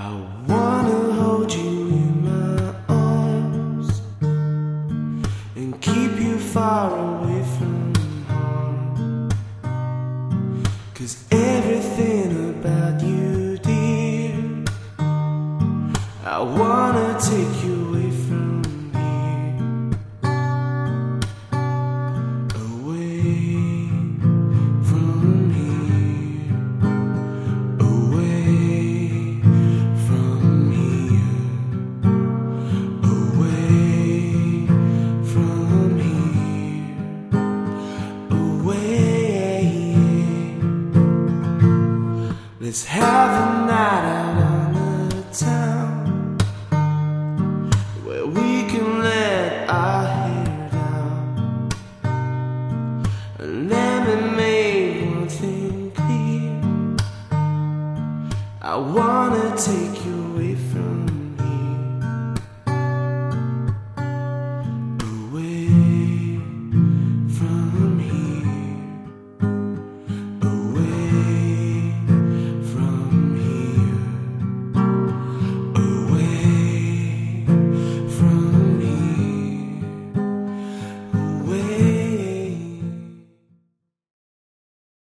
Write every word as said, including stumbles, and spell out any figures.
I wanna hold you in my arms and keep you far away from harm. 'Cause everything about you, dear, I wanna take you away from here, away from here, away from here, away from here, away. Let's have a night out on the town where we can let our hair down, and let me make one thing clear: I wanna take you away from